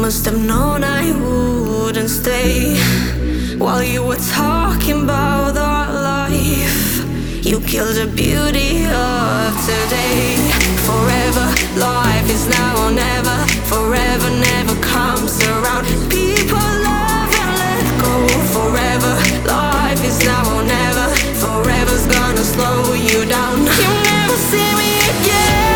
Must have known I wouldn't stay while you were talking about our life. You killed the beauty of today. Forever, life is now or never. Forever never comes around. People love and let go. Forever, life is now or never. Forever's gonna slow you down. You never see me again.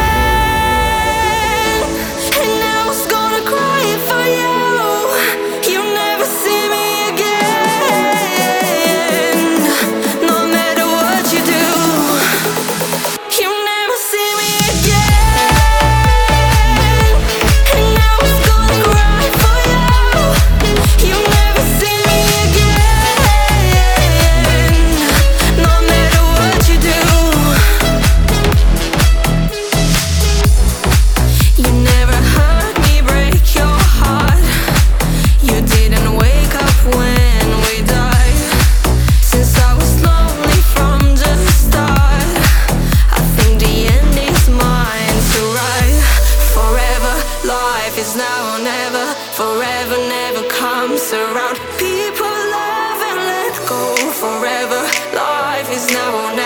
Now or never, forever never comes around. People love and let go. Forever, life is now or never.